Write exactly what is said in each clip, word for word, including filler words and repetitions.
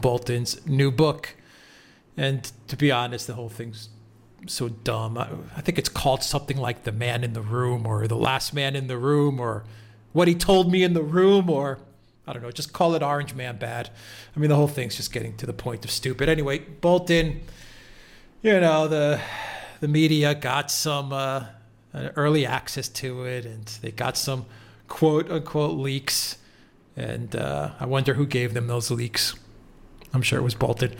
Bolton's new book. And to be honest, the whole thing's so dumb. I, I think it's called something like The Man in the Room, or The Last Man in the Room, or What He Told Me in the Room, or I don't know, just call it Orange Man Bad. I mean, the whole thing's just getting to the point of stupid. Anyway, Bolton, you know, the the media got some uh, early access to it, and they got some quote-unquote leaks. And uh, I wonder who gave them those leaks. I'm sure it was Bolton.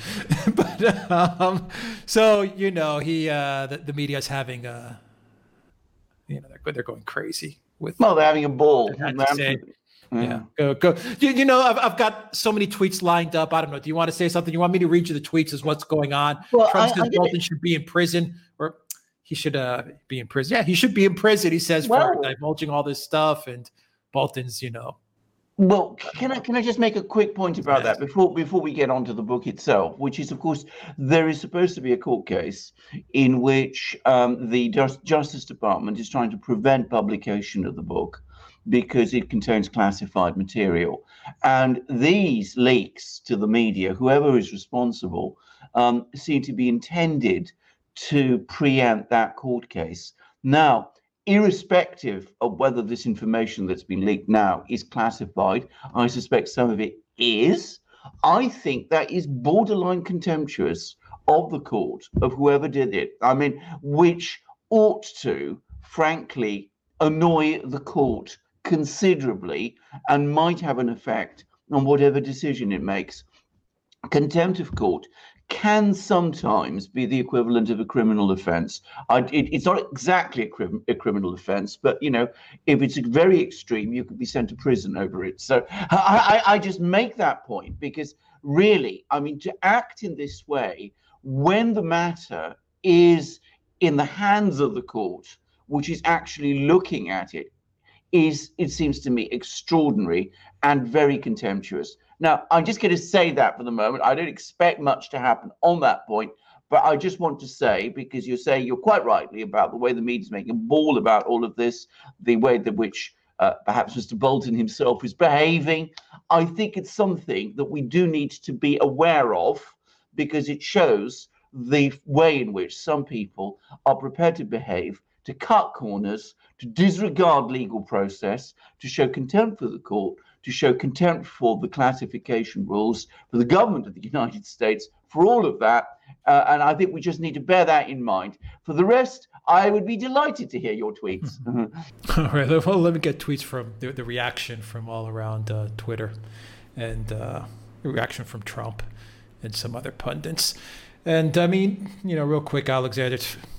but um, so, you know, he uh, the, the media's having a, you know, they're, they're going crazy with. Well, they're having a ball. Yeah. yeah, go go. You, you know, I've I've got so many tweets lined up. I don't know. Do you want to say something? You want me to read you the tweets as what's going on? Well, Trump I, says I Bolton should be in prison, or he should uh, be in prison. Yeah, he should be in prison. He says well, for divulging all this stuff, and Bolton's, you know. Well, can I can I just make a quick point about that before before we get on to the book itself, which is, of course, there is supposed to be a court case in which um, the Justice Department is trying to prevent publication of the book because it contains classified material. And these leaks to the media, whoever is responsible, um, seem to be intended to preempt that court case. Now, irrespective of whether this information that's been leaked now is classified, I suspect some of it is. I think that is borderline contemptuous of the court, of whoever did it. I mean, which ought to, frankly, annoy the court considerably and might have an effect on whatever decision it makes. Contempt of court can sometimes be the equivalent of a criminal offense. I, it, it's not exactly a, crim, a criminal offense, but, you know, if it's very extreme, you could be sent to prison over it. So I, I, I just make that point because really, I mean, to act in this way when the matter is in the hands of the court, which is actually looking at it, is, it seems to me, extraordinary and very contemptuous. Now, I'm just going to say that for the moment. I don't expect much to happen on that point, but I just want to say, because you're saying you're quite rightly about the way the media's making a ball about all of this, the way that which uh, perhaps Mister Bolton himself is behaving. I think it's something that we do need to be aware of because it shows the way in which some people are prepared to behave, to cut corners, to disregard legal process, to show contempt for the court, to show contempt for the classification rules, for the government of the United States, for all of that. Uh, and I think we just need to bear that in mind. For the rest, I would be delighted to hear your tweets. All right, well, let me get tweets from the, the reaction from all around uh, Twitter and uh, the reaction from Trump and some other pundits. And I mean, you know, real quick, Alexander,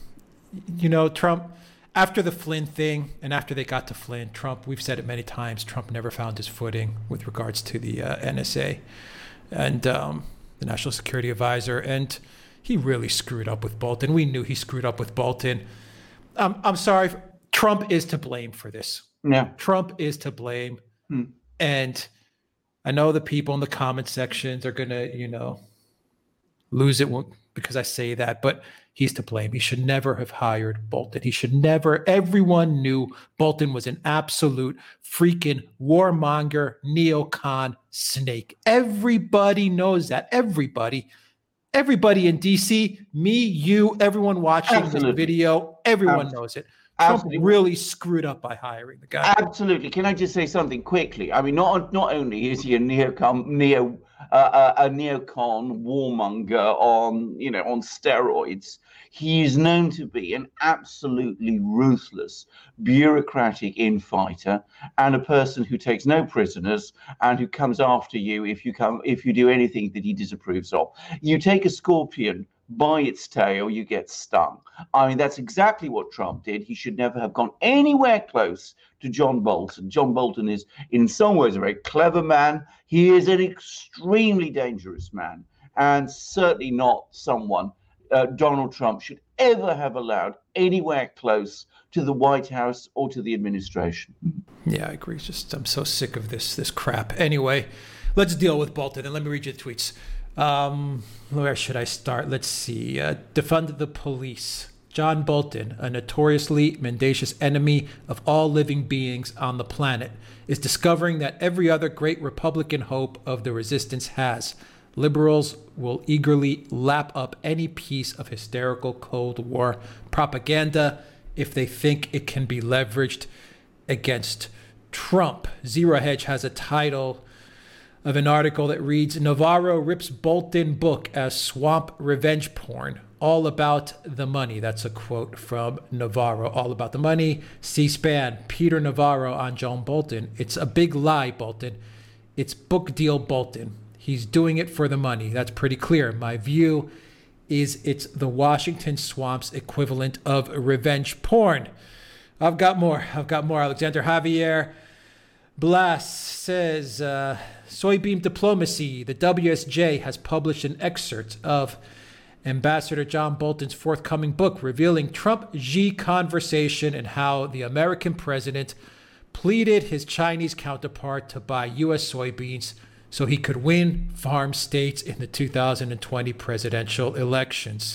you know, Trump, after the Flynn thing and after they got to Flynn, Trump, we've said it many times, Trump never found his footing with regards to the uh, N S A and um, the National Security Advisor. And he really screwed up with Bolton. We knew he screwed up with Bolton. Um, I'm sorry. Trump is to blame for this. Yeah. Trump is to blame. Hmm. And I know the people in the comment sections are going to, you know, lose it because I say that, but he's to blame. He should never have hired Bolton. He should never. Everyone knew Bolton was an absolute freaking warmonger, neocon snake. Everybody knows that. Everybody. Everybody in D C, me, you, everyone watching Absolutely. This video, everyone Absolutely. Knows it. Trump Absolutely. Really screwed up by hiring the guy. Absolutely. Can I just say something quickly? I mean, not not only is he a neocon, neo, uh, a neocon warmonger on, you know, on steroids, he is known to be an absolutely ruthless, bureaucratic infighter and a person who takes no prisoners and who comes after you if you come if you do anything that he disapproves of. You take a scorpion by its tail, you get stung. I mean, that's exactly what Trump did. He should never have gone anywhere close to John Bolton. John Bolton is, in some ways, a very clever man. He is an extremely dangerous man, and certainly not someone uh, Donald Trump should ever have allowed anywhere close to the White House or to the administration. Yeah, I agree. Just I'm so sick of this this crap. Anyway, let's deal with Bolton, and let me read you the tweets. Um, where should I start? Let's see. Uh, defunded the police. John Bolton, a notoriously mendacious enemy of all living beings on the planet, is discovering that every other great Republican hope of the resistance has Liberals will eagerly lap up any piece of hysterical Cold War propaganda if they think it can be leveraged against Trump. Zero Hedge has a title of an article that reads, Navarro rips Bolton book as swamp revenge porn. All about the money. That's a quote from Navarro. All about the money. C-SPAN, Peter Navarro on John Bolton. It's a big lie, Bolton. It's book deal Bolton. He's doing it for the money. That's pretty clear. My view is it's the Washington Swamp's equivalent of revenge porn. I've got more. I've got more. Alexander Javier Blas says, uh, soybean diplomacy. The W S J has published an excerpt of Ambassador John Bolton's forthcoming book revealing Trump-Xi conversation and how the American president pleaded his Chinese counterpart to buy U S soybeans so he could win farm states in the two thousand twenty presidential elections.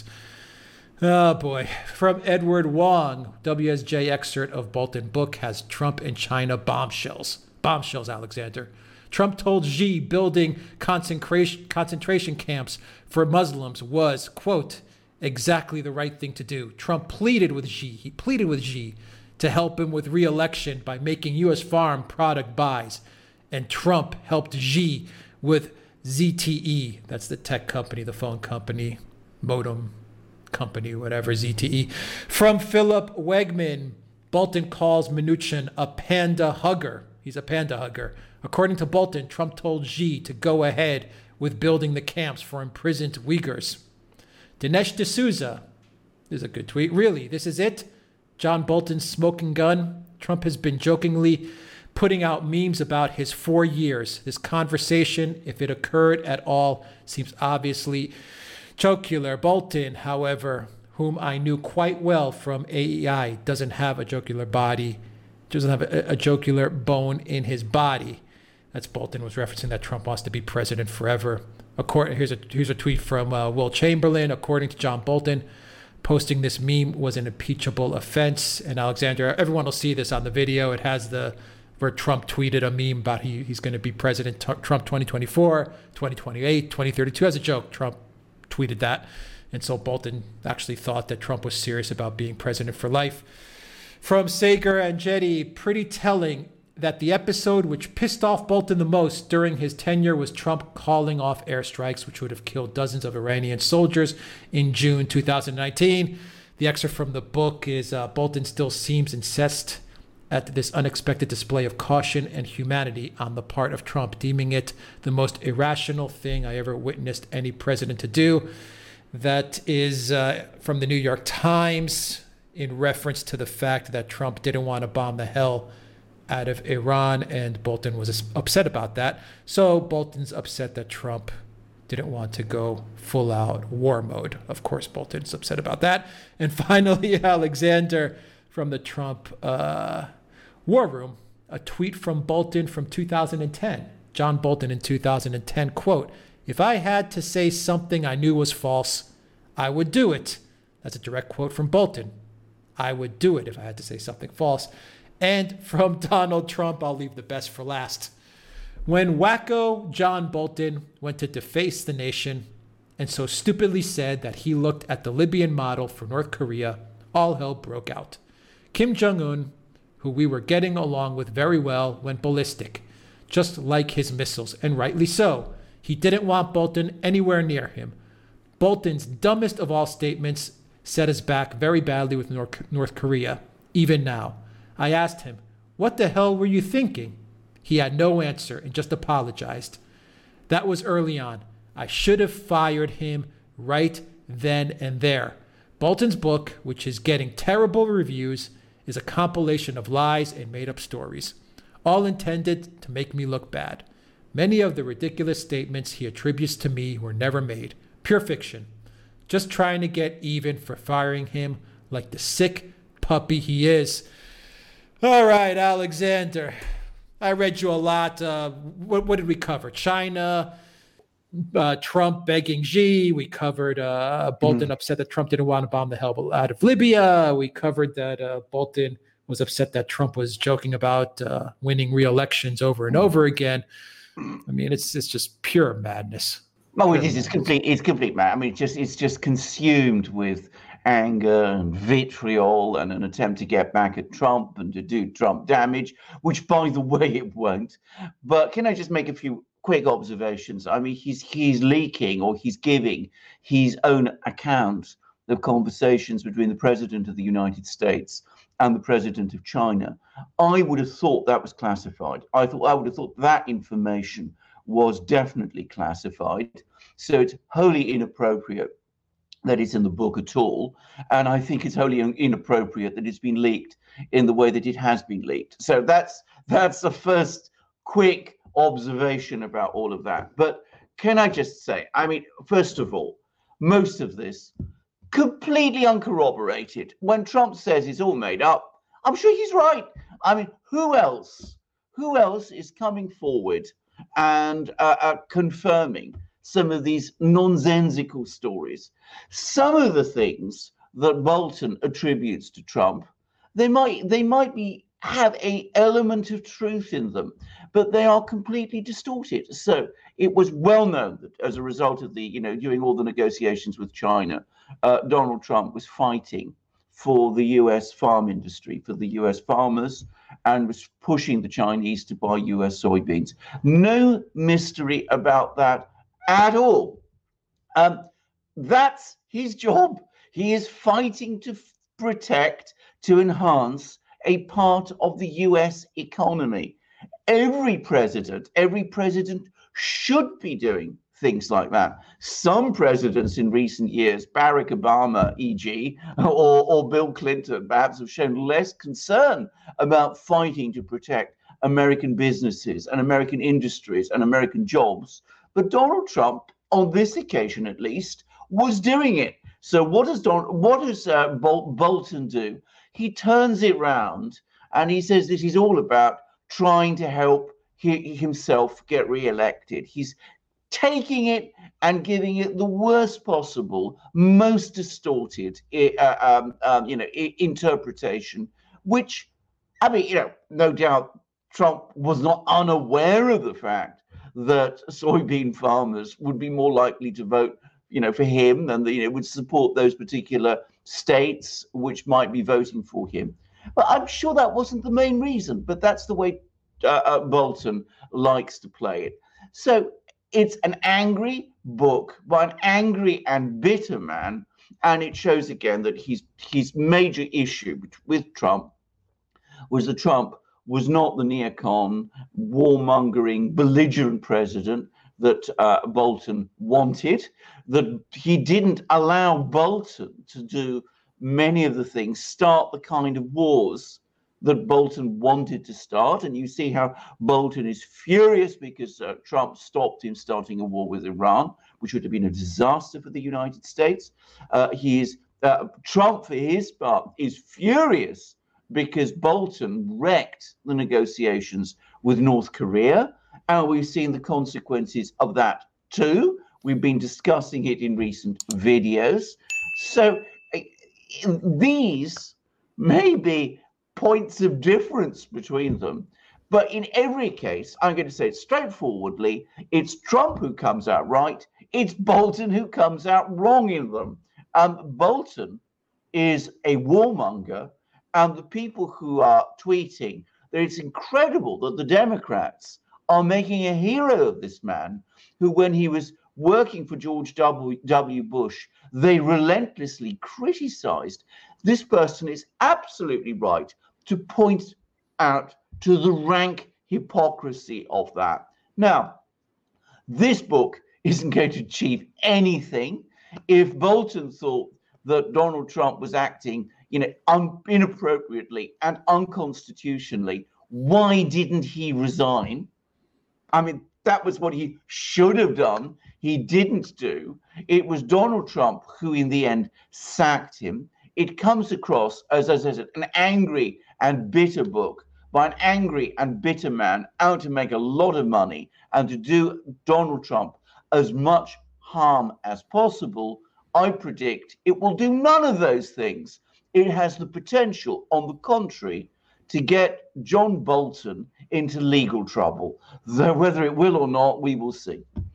Oh boy. From Edward Wong, W S J excerpt of Bolton book has Trump and China bombshells. Bombshells, Alexander. Trump told Xi building concentration concentration camps for Muslims was, quote, exactly the right thing to do. Trump pleaded with Xi. He pleaded with Xi to help him with re-election by making U S farm product buys. And Trump helped Xi with Z T E. That's the tech company, the phone company, modem company, whatever, Z T E. From Philip Wegman, Bolton calls Mnuchin a panda hugger. He's a panda hugger. According to Bolton, Trump told Xi to go ahead with building the camps for imprisoned Uyghurs. Dinesh D'Souza, this is a good tweet. Really, this is it? John Bolton's smoking gun? Trump has been jokingly putting out memes about his four years. This conversation, if it occurred at all, seems obviously jocular. Bolton, however, whom I knew quite well from A E I, doesn't have a jocular body, doesn't have a, a jocular bone in his body. That's Bolton was referencing that Trump wants to be president forever. According, here's a here's a tweet from uh, Will Chamberlain. According to John Bolton, posting this meme was an impeachable offense. And Alexander, everyone will see this on the video. It has the where Trump tweeted a meme about he, he's going to be president, t- Trump twenty twenty-four, twenty twenty-eight, twenty thirty-two. As a joke, Trump tweeted that. And so Bolton actually thought that Trump was serious about being president for life. From Sager and Jetty, pretty telling that the episode which pissed off Bolton the most during his tenure was Trump calling off airstrikes, which would have killed dozens of Iranian soldiers in June two thousand nineteen. The excerpt from the book is uh, Bolton still seems incensed at this unexpected display of caution and humanity on the part of Trump, deeming it the most irrational thing I ever witnessed any president to do. That is uh, from the New York Times, in reference to the fact that Trump didn't want to bomb the hell out of Iran, and Bolton was upset about that. So Bolton's upset that Trump didn't want to go full out war mode. Of course, Bolton's upset about that. And finally, Alexander from the Trump uh, war room, a tweet from Bolton from two thousand ten. John Bolton in two thousand ten, quote, if I had to say something I knew was false, I would do it. That's a direct quote from Bolton. I would do it if I had to say something false. And from Donald Trump, I'll leave the best for last. When wacko John Bolton went to deface the nation and so stupidly said that he looked at the Libyan model for North Korea, all hell broke out. Kim Jong-un, who we were getting along with very well, went ballistic, just like his missiles, and rightly so. He didn't want Bolton anywhere near him. Bolton's dumbest of all statements set us back very badly with North, North Korea, even now. I asked him, what the hell were you thinking? He had no answer and just apologized. That was early on. I should have fired him right then and there. Bolton's book, which is getting terrible reviews, is a compilation of lies and made-up stories, all intended to make me look bad. Many of the ridiculous statements he attributes to me were never made. Pure fiction. Just trying to get even for firing him like the sick puppy he is. All right, Alexander. I read you a lot. Uh, what, what did we cover? China, uh, Trump begging Xi. We covered uh, Bolton mm. upset that Trump didn't want to bomb the hell out of Libya. We covered that uh, Bolton was upset that Trump was joking about uh, winning re-elections over and over again. I mean, it's it's just pure madness. No, it is. It's complete. It's complete, man. I mean, it's just it's just consumed with anger and vitriol and an attempt to get back at Trump and to do Trump damage, which, by the way, it won't. But can I just make a few quick observations? I mean, he's he's leaking, or he's giving his own account of conversations between the President of the United States and the President of China. I would have thought that was classified. I thought I would have thought that information was definitely classified. So it's wholly inappropriate that it's in the book at all. And I think it's wholly inappropriate that it's been leaked in the way that it has been leaked. So that's that's the first quick observation about all of that. But can I just say, I mean, first of all, most of this completely uncorroborated. When Trump says it's all made up, I'm sure he's right. I mean, who else, who else is coming forward and uh, uh, confirming some of these nonsensical stories? Some of the things that Bolton attributes to Trump, they might they might be have a element of truth in them, but they are completely distorted. So it was well known that as a result of the, you know, during all the negotiations with China, uh, Donald Trump was fighting for the U S farm industry, for the U S farmers, and was pushing the Chinese to buy U S soybeans. No mystery about that at all. Um, that's his job. He is fighting to f- protect, to enhance a part of the U S economy. Every president, every president should be doing things like that. Some presidents in recent years, Barack Obama, for example, or, or Bill Clinton, perhaps have shown less concern about fighting to protect American businesses and American industries and American jobs. But Donald Trump, on this occasion at least, was doing it. So what does Don, what does uh, Bol- Bolton do? He turns it round and he says that he's all about trying to help he, himself get reelected. He's taking it and giving it the worst possible, most distorted, uh, um, um, you know, interpretation. Which, I mean, you know, no doubt Trump was not unaware of the fact that soybean farmers would be more likely to vote, you know, for him than the, you know, would support those particular states which might be voting for him. But I'm sure that wasn't the main reason. But that's the way uh, uh, Bolton likes to play it. So it's an angry book by an angry and bitter man, and it shows again that his his major issue with Trump was that Trump was not the neocon, warmongering, belligerent president that uh, Bolton wanted, that he didn't allow Bolton to do many of the things, start the kind of wars that Bolton wanted to start. And you see how Bolton is furious because uh, Trump stopped him starting a war with Iran, which would have been a disaster for the United States. Uh, he is, uh, Trump, for his part, is furious because Bolton wrecked the negotiations with North Korea. And we've seen the consequences of that too. We've been discussing it in recent videos. So uh, these may be points of difference between them. But in every case, I'm going to say it straightforwardly, it's Trump who comes out right. It's Bolton who comes out wrong in them. Um, Bolton is a warmonger, and the people who are tweeting that it's incredible that the Democrats are making a hero of this man who, when he was working for George W. Bush, they relentlessly criticized. This person is absolutely right to point out to the rank hypocrisy of that. Now, this book isn't going to achieve anything. If Bolton thought that Donald Trump was acting, you know, un- inappropriately and unconstitutionally, why didn't he resign? I mean, that was what he should have done. He didn't do. It was Donald Trump who, in the end, sacked him. It comes across as, as, as an angry and bitter book by an angry and bitter man out to make a lot of money and to do Donald Trump as much harm as possible. I predict it will do none of those things. It has the potential, on the contrary, to get John Bolton into legal trouble. Though whether it will or not, we will see.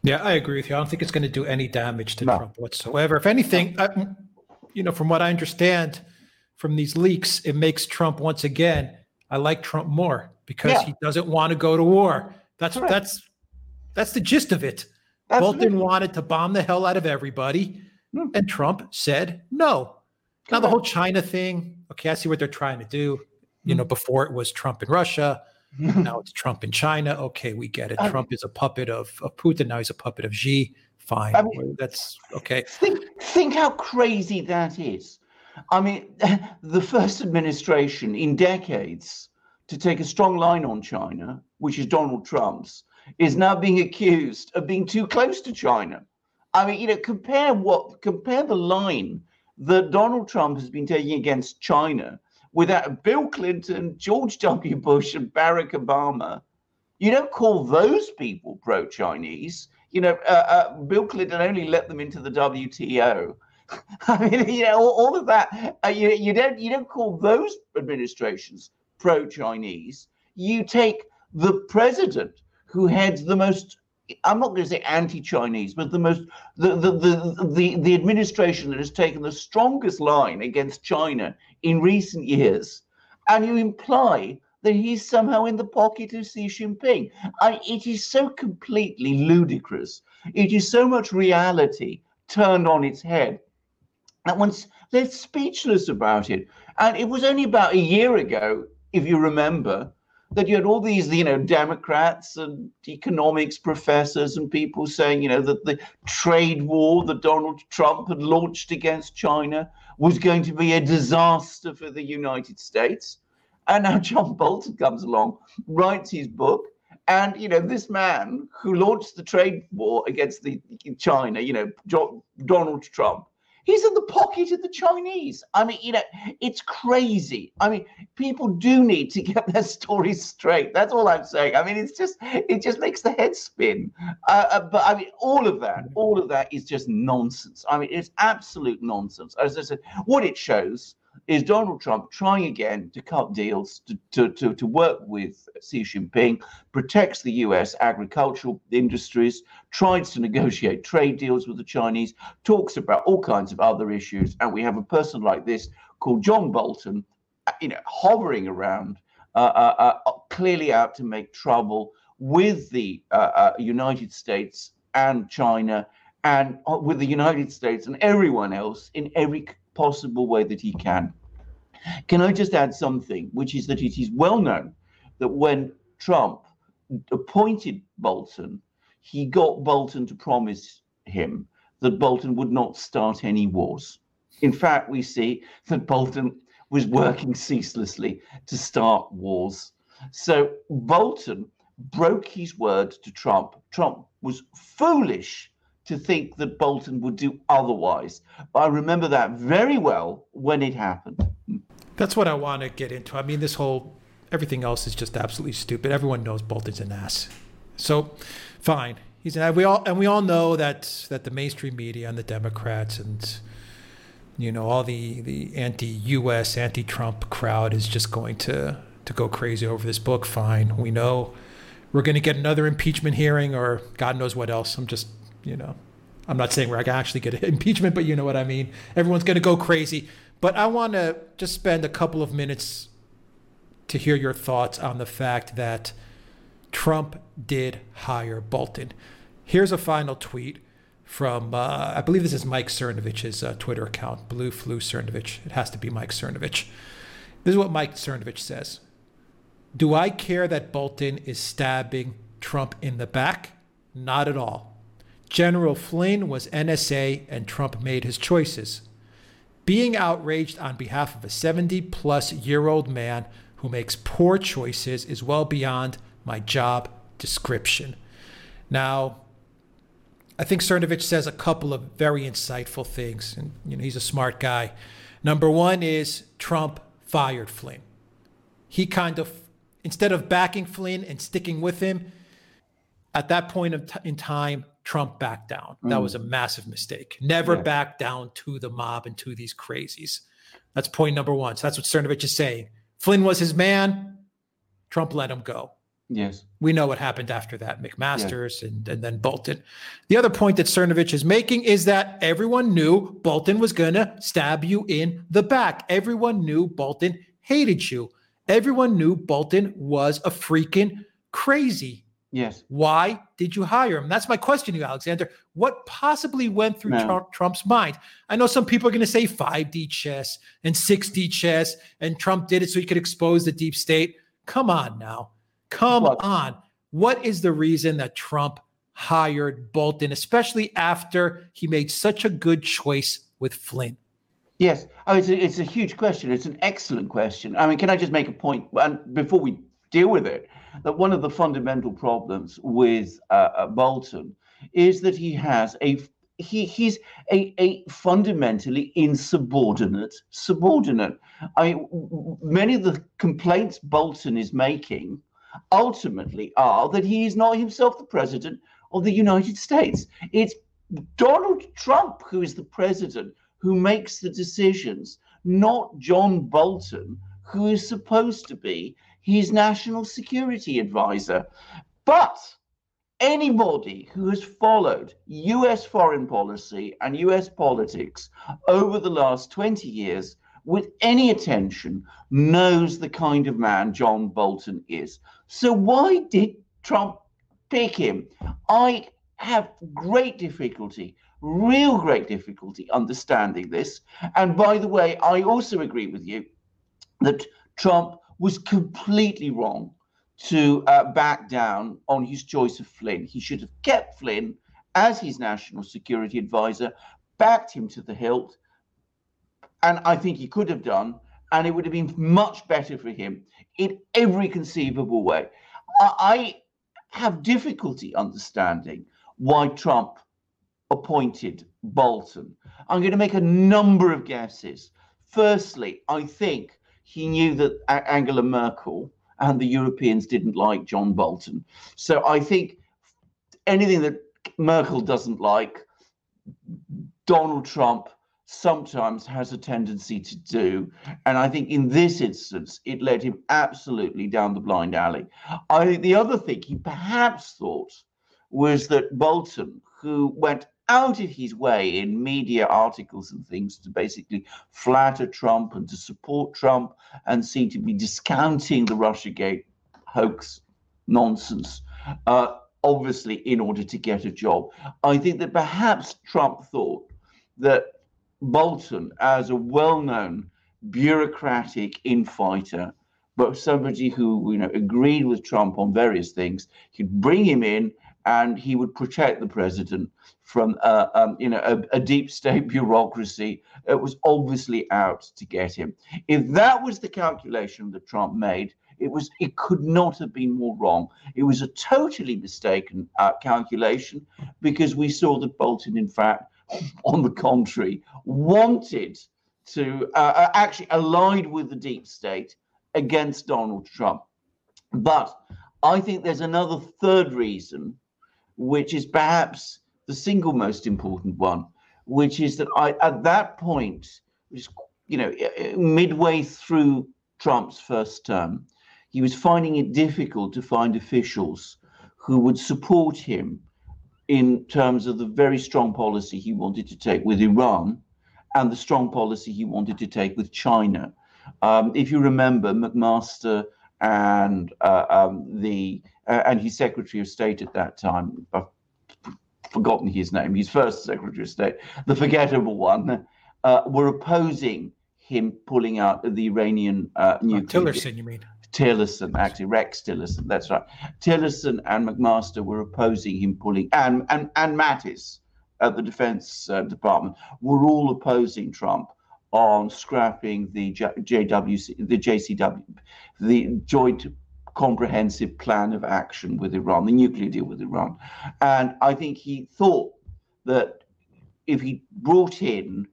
Yeah, I agree with you. I don't think it's going to do any damage to No. Trump whatsoever. If anything, I, you know, from what I understand from these leaks, it makes Trump once again. I like Trump more because Yeah. he doesn't want to go to war. That's Correct. that's that's the gist of it. Absolutely. Bolton wanted to bomb the hell out of everybody, Hmm. and Trump said no. Now the whole China thing. Okay, I see what they're trying to do. You know, before it was Trump in Russia. Now it's Trump in China. Okay, we get it. I Trump is a puppet of, of Putin. Now he's a puppet of Xi. Fine. I mean, That's okay. Think, think how crazy that is. I mean, the first administration in decades to take a strong line on China, which is Donald Trump's, is now being accused of being too close to China. I mean, you know, compare what compare the line that Donald Trump has been taking against China without Bill Clinton, George W. Bush, and Barack Obama. You don't call those people pro-Chinese. You know, uh, uh, Bill Clinton only let them into the W T O. I mean, you know, all, all of that. Uh, you, you don't you don't call those administrations pro-Chinese. You take the president who heads the most. I'm not going to say anti-Chinese, but the most the the, the the the administration that has taken the strongest line against China in recent years, and you imply that he's somehow in the pocket of Xi Jinping. I, it is so completely ludicrous. It is so much reality turned on its head that one's they're speechless about it. And it was only about a year ago, if you remember, that you had all these, you know, Democrats and economics professors and people saying, you know, that the trade war that Donald Trump had launched against China was going to be a disaster for the United States. And now John Bolton comes along, writes his book, and, you know, this man who launched the trade war against the China, you know, John, Donald Trump, he's in the pocket of the Chinese. I mean, you know, it's crazy. I mean, people do need to get their stories straight. That's all I'm saying. I mean, it's just, it just makes the head spin. Uh, uh, but I mean, all of that, all of that is just nonsense. I mean, it's absolute nonsense. As I said, what it shows is Donald Trump trying again to cut deals, to, to, to, to work with Xi Jinping, protects the U S agricultural industries, tries to negotiate trade deals with the Chinese, talks about all kinds of other issues. And we have a person like this called John Bolton, you know, hovering around, uh, uh, uh, clearly out to make trouble with the uh, uh, United States and China, and with the United States and everyone else in every possible way that he can. Can I just add something, which is that it is well known that when Trump appointed Bolton, he got Bolton to promise him that Bolton would not start any wars. In fact, we see that Bolton was working ceaselessly to start wars. So Bolton broke his word to Trump. Trump was foolish to think that Bolton would do otherwise. But I remember that very well when it happened. That's what I want to get into. I mean, this whole, everything else is just absolutely stupid. Everyone knows Bolton's an ass. So, fine. He's an, we all, and we all know that that the mainstream media and the Democrats and, you know, all the, the anti-U S, anti-Trump crowd is just going to, to go crazy over this book. Fine. We know we're going to get another impeachment hearing or God knows what else. I'm just, you know, I'm not saying we're going to actually get impeachment, but you know what I mean. Everyone's going to go crazy. But I want to just spend a couple of minutes to hear your thoughts on the fact that Trump did hire Bolton. Here's a final tweet from, uh, I believe this is Mike Cernovich's uh, Twitter account, Blue Flu Cernovich. It has to be Mike Cernovich. This is what Mike Cernovich says. Do I care that Bolton is stabbing Trump in the back? Not at all. General Flynn was N S A and Trump made his choices. Being outraged on behalf of a seventy-plus-year-old man who makes poor choices is well beyond my job description. Now, I think Cernovich says a couple of very insightful things, and you know he's a smart guy. Number one is Trump fired Flynn. He kind of, instead of backing Flynn and sticking with him, at that point of t- in time, Trump backed down. That was a massive mistake. Never yeah. back down to the mob and to these crazies. That's point number one. So that's what Cernovich is saying. Flynn was his man. Trump let him go. Yes. We know what happened after that, McMaster's yeah. and, and then Bolton. The other point that Cernovich is making is that everyone knew Bolton was going to stab you in the back. Everyone knew Bolton hated you. Everyone knew Bolton was a freaking crazy. Yes. Why did you hire him? That's my question to you, Alexander. What possibly went through no. Trump, Trump's mind? I know some people are going to say five D chess and six D chess, and Trump did it so he could expose the deep state. Come on now. Come what? on. What is the reason that Trump hired Bolton, especially after he made such a good choice with Flynn? Yes. Oh, it's a, it's a huge question. It's an excellent question. I mean, can I just make a point and before we deal with it, that one of the fundamental problems with uh, uh, Bolton is that he has a he he's a, a fundamentally insubordinate subordinate. I mean, many of the complaints Bolton is making ultimately are that he is not himself the president of the United States. It's Donald Trump who is the president, who makes the decisions, not John Bolton, who is supposed to be his national security advisor. But anybody who has followed U S foreign policy and U S politics over the last twenty years with any attention knows the kind of man John Bolton is. So why did Trump pick him? I have great difficulty, real great difficulty understanding this. And by the way, I also agree with you that Trump was completely wrong to uh, back down on his choice of Flynn. He should have kept Flynn as his national security advisor, backed him to the hilt, and I think he could have done, and it would have been much better for him in every conceivable way. I have difficulty understanding why Trump appointed Bolton. I'm going to make a number of guesses. Firstly, I think he knew that Angela Merkel and the Europeans didn't like John Bolton. So I think anything that Merkel doesn't like, Donald Trump sometimes has a tendency to do. And I think in this instance, it led him absolutely down the blind alley. I think the other thing he perhaps thought was that Bolton, who went out of his way in media articles and things to basically flatter Trump and to support Trump and seem to be discounting the Russiagate hoax nonsense, uh, obviously in order to get a job. I think that perhaps Trump thought that Bolton, as a well-known bureaucratic infighter, but somebody who, you know, agreed with Trump on various things, he'd bring him in and he would protect the president from, uh, um, you know, a, a deep state bureaucracy. It was obviously out to get him. If that was the calculation that Trump made, it was it could not have been more wrong. It was a totally mistaken uh, calculation, because we saw that Bolton, in fact, on the contrary, wanted to uh, actually allied with the deep state against Donald Trump. But I think there's another third reason, which is perhaps the single most important one, which is that I, at that point, which, you know, midway through Trump's first term, he was finding it difficult to find officials who would support him in terms of the very strong policy he wanted to take with Iran and the strong policy he wanted to take with China. Um, if you remember, McMaster and uh, um, the uh, and his Secretary of State at that time, I've forgotten his name, his first Secretary of State, the forgettable one, uh, were opposing him pulling out the Iranian uh, nuclear. Uh, Tillerson, you mean? Tillerson, actually, Rex Tillerson, that's right. Tillerson and McMaster were opposing him pulling, and and, and Mattis at the Defense uh, Department were all opposing Trump on scrapping the J W C, the J C W, the Joint Comprehensive Plan of Action with Iran, the nuclear deal with Iran. And I think he thought that if he brought in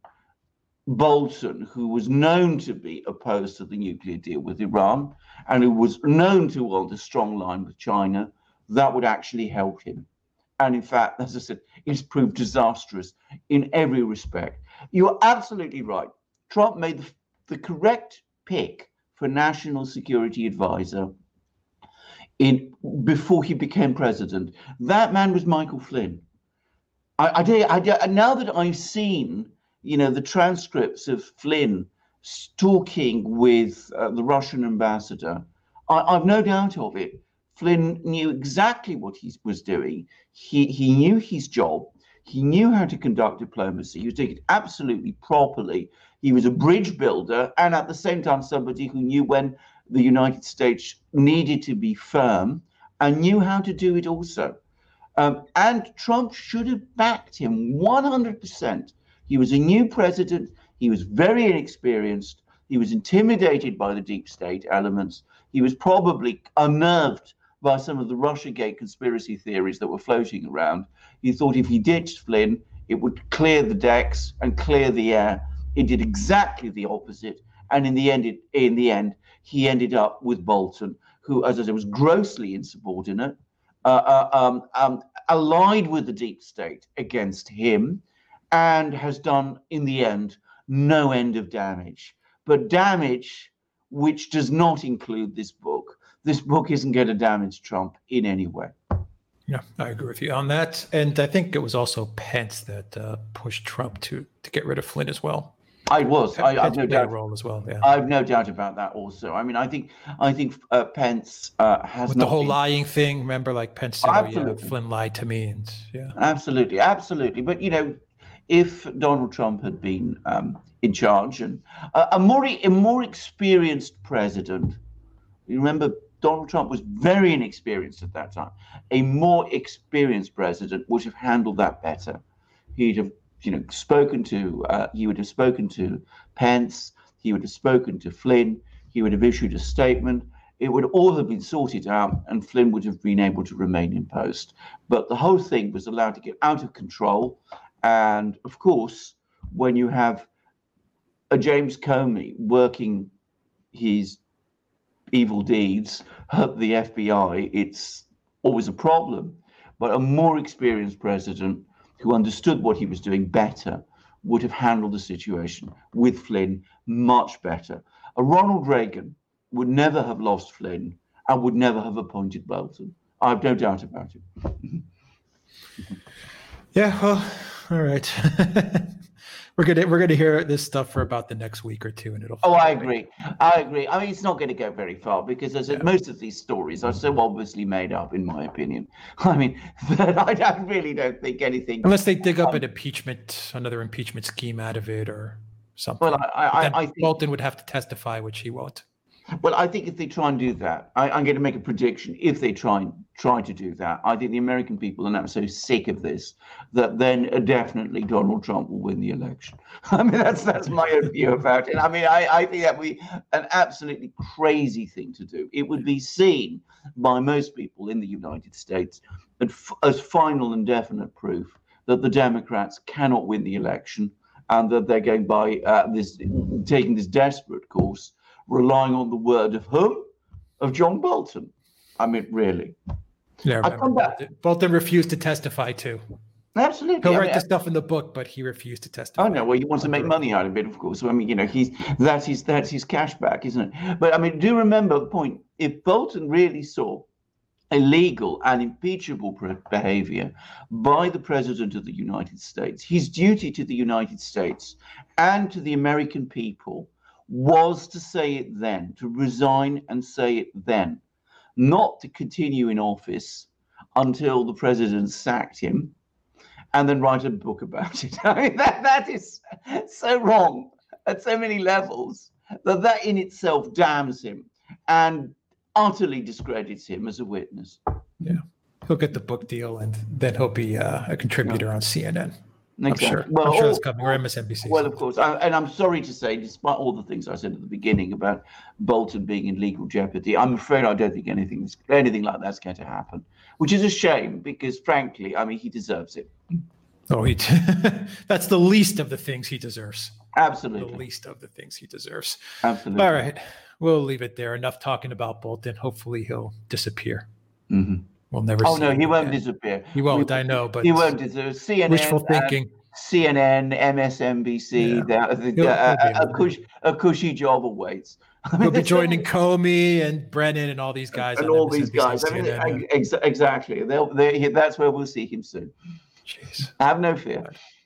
Bolton, who was known to be opposed to the nuclear deal with Iran, and who was known to want a strong line with China, that would actually help him. And in fact, as I said, it's proved disastrous in every respect. You're absolutely right. Trump made the, the correct pick for national security advisor in before he became president. That man was Michael Flynn. I, I, tell you, I now that I've seen, you know, the transcripts of Flynn talking with uh, the Russian ambassador, I, I've no doubt of it. Flynn knew exactly what he was doing. He he knew his job. He knew how to conduct diplomacy. He was doing it absolutely properly. He was a bridge builder, and at the same time, somebody who knew when the United States needed to be firm and knew how to do it also. Um, and Trump should have backed him one hundred percent. He was a new president. He was very inexperienced. He was intimidated by the deep state elements. He was probably unnerved by some of the Russiagate conspiracy theories that were floating around. He thought if he ditched Flynn, it would clear the decks and clear the air. It did exactly the opposite. And in the end, it, in the end, he ended up with Bolton, who, as I said, was grossly insubordinate, uh, uh, um, um, allied with the deep state against him, and has done, in the end, no end of damage. But damage which does not include this book. This book isn't going to damage Trump in any way. Yeah, I agree with you on that. And I think it was also Pence that uh, pushed Trump to to get rid of Flynn as well. I was. I, I've no doubt. Role as well. Yeah. I've no doubt about that. Also, I mean, I think I think uh, Pence uh, has with not the whole been... lying thing. Remember, like Pence said, oh, yeah, Flynn lied to me, and yeah. Absolutely, absolutely. But you know, if Donald Trump had been um, in charge and uh, a more a more experienced president, you remember Donald Trump was very inexperienced at that time. A more experienced president would have handled that better. He'd have, you know, spoken to, uh, he would have spoken to Pence, he would have spoken to Flynn, he would have issued a statement. It would all have been sorted out, and Flynn would have been able to remain in post. But the whole thing was allowed to get out of control. And of course, when you have a James Comey working his evil deeds, hurt the F B I, it's always a problem. But a more experienced president who understood what he was doing better would have handled the situation with Flynn much better. A Ronald Reagan would never have lost Flynn and would never have appointed Bolton. I have no doubt about it. Yeah, well, all right. We're gonna we're gonna hear this stuff for about the next week or two, and it'll. Oh, I agree. I agree. I mean, it's not going to go very far because, as I said, yeah. most of these stories are so obviously made up, in my opinion. I mean, that I, I really don't think anything. Unless they dig up um, an impeachment, another impeachment scheme out of it, or something. Well, I, I, I think Bolton would have to testify, which he won't. Well, I think if they try and do that, I, I'm going to make a prediction. If they try and try to do that, I think the American people are now so sick of this that then definitely Donald Trump will win the election. I mean, that's that's my own view about it. I mean, I, I think that would be an absolutely crazy thing to do. It would be seen by most people in the United States as final and definite proof that the Democrats cannot win the election and that they're going by uh, this taking this desperate course, relying on the word of whom? Of John Bolton. I mean, really. Yeah, I come back. Bolton refused to testify too. Absolutely. He'll I write mean, the stuff in the book, but he refused to testify. I know. Well, he wants to make money out of it, of course. So, I mean, you know, he's that's his that's his cash back, isn't it? But I mean, do remember the point. If Bolton really saw illegal and impeachable behavior by the President of the United States, his duty to the United States and to the American people was to say it then, to resign and say it then, not to continue in office until the president sacked him and then write a book about it. I mean, that, that is so wrong at so many levels that that in itself damns him and utterly discredits him as a witness. Yeah, he'll get the book deal and then he'll be uh, a contributor yeah. on C N N. Exactly. I'm sure, well, I'm sure all, it's coming, or M S N B C. Well, of course. I, and I'm sorry to say, despite all the things I said at the beginning about Bolton being in legal jeopardy, I'm afraid I don't think anything anything like that's going to happen, which is a shame because, frankly, I mean, he deserves it. Oh, he that's the least of the things he deserves. Absolutely. The least of the things he deserves. Absolutely. All right. We'll leave it there. Enough talking about Bolton. Hopefully he'll disappear. Mm-hmm. We'll never oh, see no, him he won't again. disappear. He won't, we, I know, but he won't disappear. C N N, wishful thinking. C N N, M S N B C, Yeah. the, the, He'll- uh, he'll be a, able to. cush, a cushy job awaits. I mean, He'll be there's so joining many- Comey and Brennan and all these guys and on all these M S N B C, guys. I mean, C N N, yeah. ex- exactly. They'll, they, that's where we'll see him soon. Jeez. Have no fear.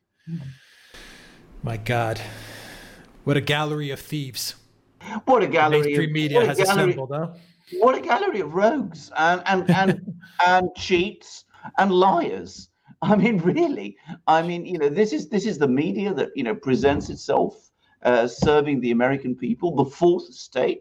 My God. What a gallery of thieves. What a gallery! Mainstream of, media what a has gallery, assembled, huh? What a gallery of rogues and and and, and cheats and liars. I mean, really. I mean, you know, this is this is the media that, you know, presents itself uh, serving the American people, the fourth estate.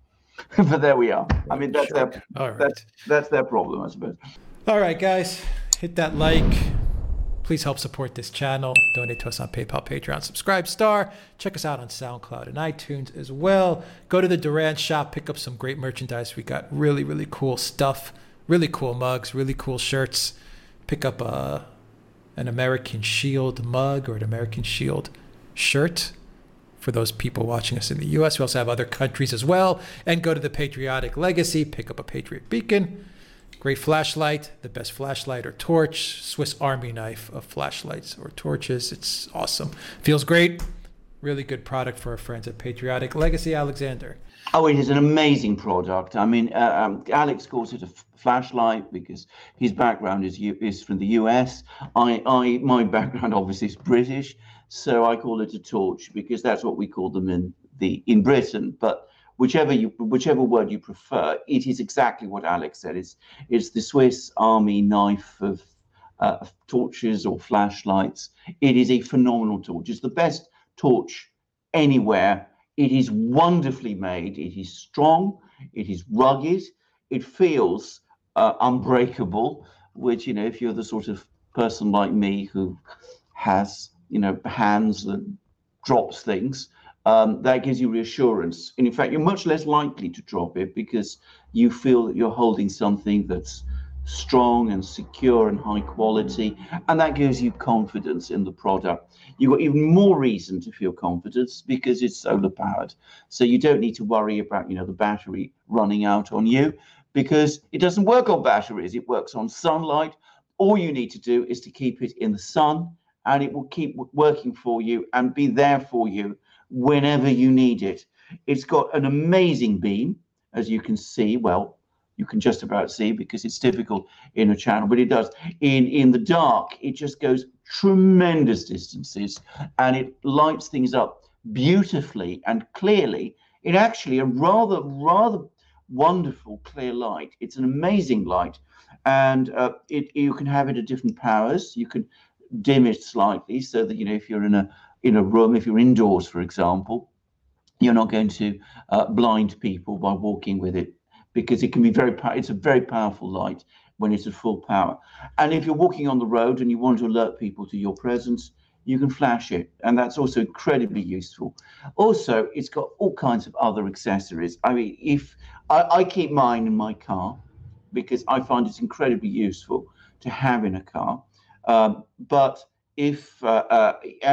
But there we are. I mean, that's Sure. their All right. that's that's their problem, I suppose. All right, guys, hit that like. Please help support this channel. Donate to us on PayPal, Patreon, subscribe, star. Check us out on SoundCloud and iTunes as well. Go to the Durand shop, pick up some great merchandise. We got really, really cool stuff, really cool mugs, really cool shirts. Pick up a, an American Shield mug or an American Shield shirt for those people watching us in the U S. We also have other countries as well. And go to the Patriotic Legacy, pick up a Patriot Beacon. Great flashlight, the best flashlight or torch, Swiss Army knife of flashlights or torches. It's awesome. Feels great. Really good product for our friends at Patriotic Legacy. Alexander. Oh, it is an amazing product. I mean, uh, um, Alex calls it a f- flashlight because his background is U- is from the U S. I, I, my background obviously is British, so I call it a torch because that's what we call them in the in Britain. But whichever you whichever word you prefer, it is exactly what Alex said. It's it's the Swiss Army knife of uh, torches or flashlights. It is a phenomenal torch. It's the best torch anywhere. It is wonderfully made. It is strong. It is rugged. It feels uh, unbreakable, which, you know, if you're the sort of person like me who has, you know, hands that drops things, um, that gives you reassurance. And in fact, you're much less likely to drop it because you feel that you're holding something that's strong and secure and high quality, and that gives you confidence in the product. You've got even more reason to feel confidence because it's solar powered, so you don't need to worry about, you know, the battery running out on you because it doesn't work on batteries. It works on sunlight. All you need to do is to keep it in the sun, and it will keep working for you and be there for you whenever you need it. It's got an amazing beam, as you can see. Well, you can just about see because it's difficult in a channel, but it does. In in the dark, it just goes tremendous distances and it lights things up beautifully and clearly. It actually a rather, rather wonderful clear light. It's an amazing light, and uh, it you can have it at different powers. You can dim it slightly so that, you know, if you're in a in a room, if you're indoors, for example, you're not going to uh, blind people by walking with it, because it can be very, it's a very powerful light when it's at full power. And if you're walking on the road and you want to alert people to your presence, you can flash it. And that's also incredibly useful. Also, it's got all kinds of other accessories. I mean, if I, I keep mine in my car because I find it's incredibly useful to have in a car. Um, but if, uh, uh,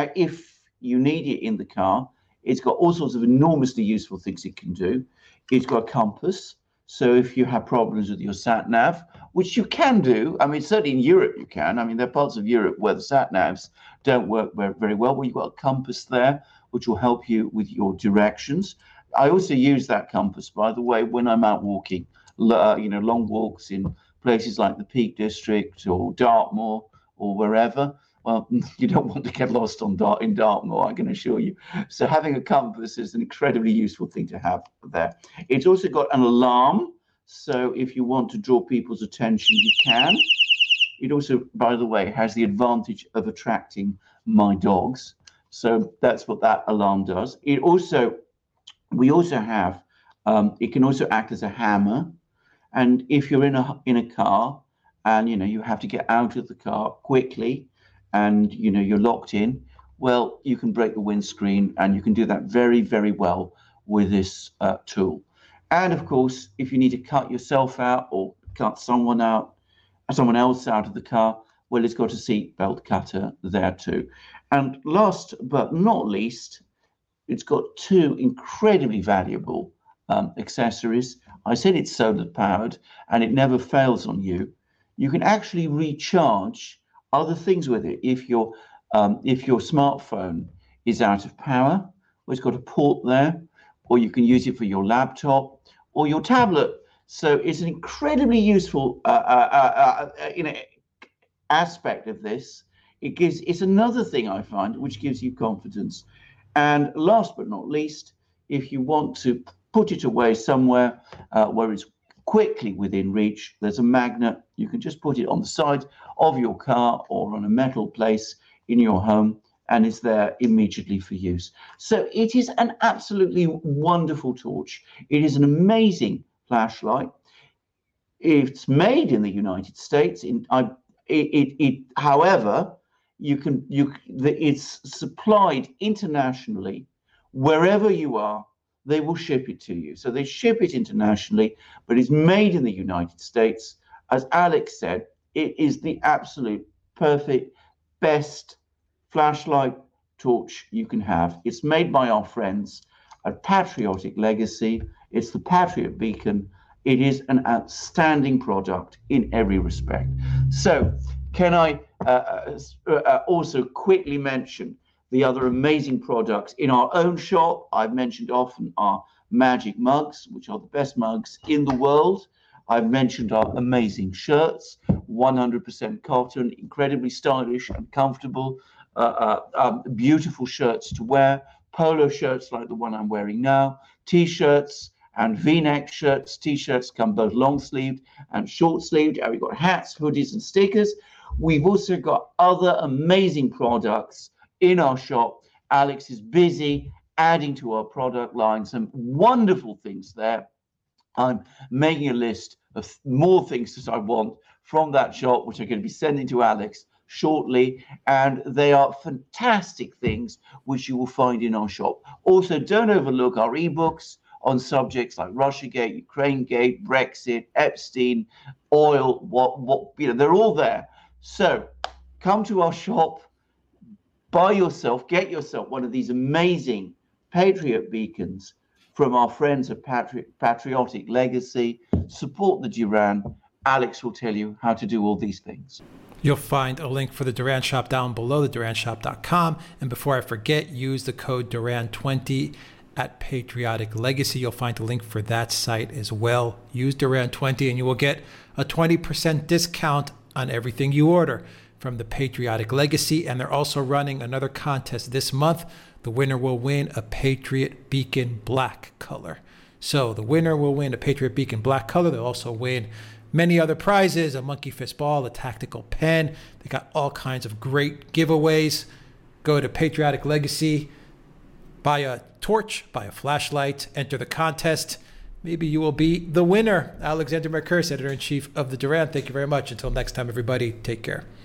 if you need it in the car, it's got all sorts of enormously useful things it can do. It's got a compass. So if you have problems with your sat nav, which you can do, I mean, certainly in Europe you can. I mean, there are parts of Europe where the sat navs don't work very, very well. Well, you've got a compass there, which will help you with your directions. I also use that compass, by the way, when I'm out walking, uh, you know, long walks in places like the Peak District or Dartmoor or wherever. Well, you don't want to get lost on Dart in Dartmoor, I can assure you. So having a compass is an incredibly useful thing to have there. It's also got an alarm. So if you want to draw people's attention, you can. It also, by the way, has the advantage of attracting my dogs. So that's what that alarm does. It also, we also have, um, it can also act as a hammer. And if you're in a in a car and, you know, you have to get out of the car quickly, and, you know, you're locked in, well, you can break the windscreen, and you can do that very, very well with this uh, tool. And of course, if you need to cut yourself out or cut someone out, someone else out of the car, well, it's got a seat belt cutter there too. And last but not least, it's got two incredibly valuable um, accessories. I said it's solar powered and it never fails on you. You can actually recharge other things with it. If your um, if your smartphone is out of power, well, it's got a port there or you can use it for your laptop or your tablet. So it's an incredibly useful uh, uh, uh, uh, you know, aspect of this. It gives, it's another thing I find which gives you confidence. And last but not least, if you want to put it away somewhere uh, where it's quickly within reach, there's a magnet. You can just put it on the side of your car or on a metal place in your home, and it's there immediately for use. So it is an absolutely wonderful torch. It is an amazing flashlight. It's made in the United States. In I, it, it, it however, you can you the, it's supplied internationally. Wherever you are, they will ship it to you. So they ship it internationally, but it's made in the United States. As Alex said, it is the absolute perfect, best flashlight torch you can have. It's made by our friends at Patriotic Legacy. It's the Patriot Beacon. It is an outstanding product in every respect. So can I uh, uh, also quickly mention the other amazing products in our own shop? I've mentioned often our magic mugs, which are the best mugs in the world. I've mentioned our amazing shirts, one hundred percent cotton, incredibly stylish and comfortable, uh, uh, um, beautiful shirts to wear, polo shirts like the one I'm wearing now, T-shirts and V-neck shirts. T-shirts come both long-sleeved and short-sleeved. And we've got hats, hoodies, and stickers. We've also got other amazing products in our shop. Alex is busy adding to our product line some wonderful things there. I'm making a list of more things that I want from that shop, which I'm going to be sending to Alex shortly. And they are fantastic things which you will find in our shop. Also, don't overlook our ebooks on subjects like Russiagate, Ukrainegate, Brexit, Epstein, oil, what, what, you know, they're all there. So come to our shop, buy yourself, get yourself one of these amazing Patriot beacons from our friends at Patri- Patriotic Legacy. Support the Duran. Alex will tell you how to do all these things. You'll find a link for the Duran Shop down below, the duran shop dot com. And before I forget, use the code Duran twenty at Patriotic Legacy. You'll find a link for that site as well. Use Duran twenty and you will get a twenty percent discount on everything you order from the Patriotic Legacy. And they're also running another contest this month. The winner will win a Patriot Beacon black color. So the winner will win a Patriot Beacon black color. They'll also win many other prizes, a monkey fist ball, a tactical pen. They got all kinds of great giveaways. Go to Patriotic Legacy, buy a torch, buy a flashlight, enter the contest. Maybe you will be the winner. Alexander Mercouris, Editor-in-Chief of the Duran. Thank you very much. Until next time, everybody, take care.